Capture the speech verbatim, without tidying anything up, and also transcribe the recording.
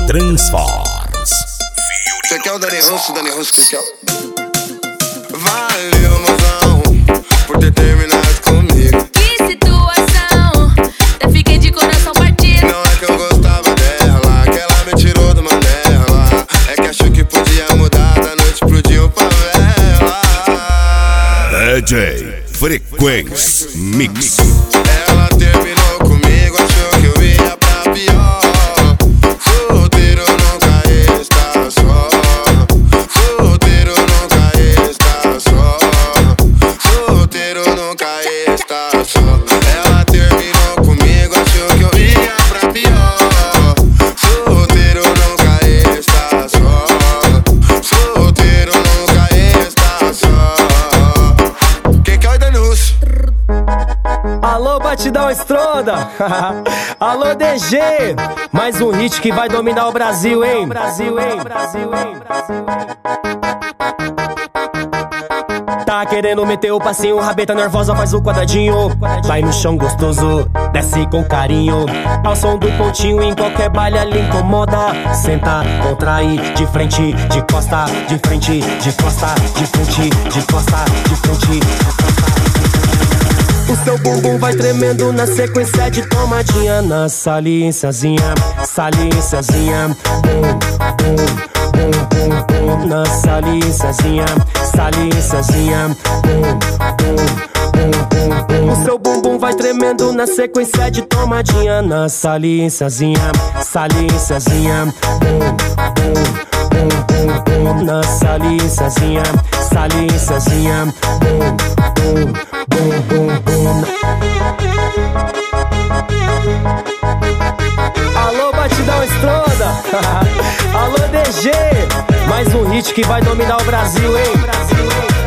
Transforms. Você quer o Dani Russo, Dani Russo que quer? Valeu, mozão, por ter terminado comigo. Que situação, até fiquei de coração partido. Não é que eu gostava dela, que ela me tirou do Mandela. É que achou que podia mudar da noite pro dia ou favela. D J Frequência Mix. Ela terminou comigo, achou que eu ia pra pior. Solteiro nunca está só. Solteiro nunca está só. Solteiro nunca está só. Ela terminou comigo, achou que eu ia pra pior. Solteiro nunca está só. Solteiro nunca está só. Quem quer o Dani Russo? Alô, Batidão Estronda. Alô, D G. Mais um hit que vai dominar o Brasil, hein? Brasil, hein? Brasil, hein? Tá querendo meter o passinho, rabeta nervosa, faz o quadradinho. Vai no chão gostoso, desce com carinho. Ao som do pontinho, em qualquer baile ali incomoda. Senta, contrai, de frente, de costa, de frente, de costa, de frente, de costa, de frente, de costa. O seu bumbum vai tremendo na sequência de tomadinha. Na saliênciazinha, saliênciazinha. Bum, bum, bum, bum, bum. Na saliênciazinha, saliênciazinha. Bum, bum, bum, bum, bum. O seu bumbum vai tremendo na sequência de tomadinha. Na saliênciazinha, saliênciazinha. Bum, bum, bum, bum, bum. Na saliênciazinha, saliênciazinha. Bum, bum, bum, bum, bum. Alô, Batidão Estronda. Alô, D G. Mais um hit que vai dominar o Brasil, hein? Brasil, hein?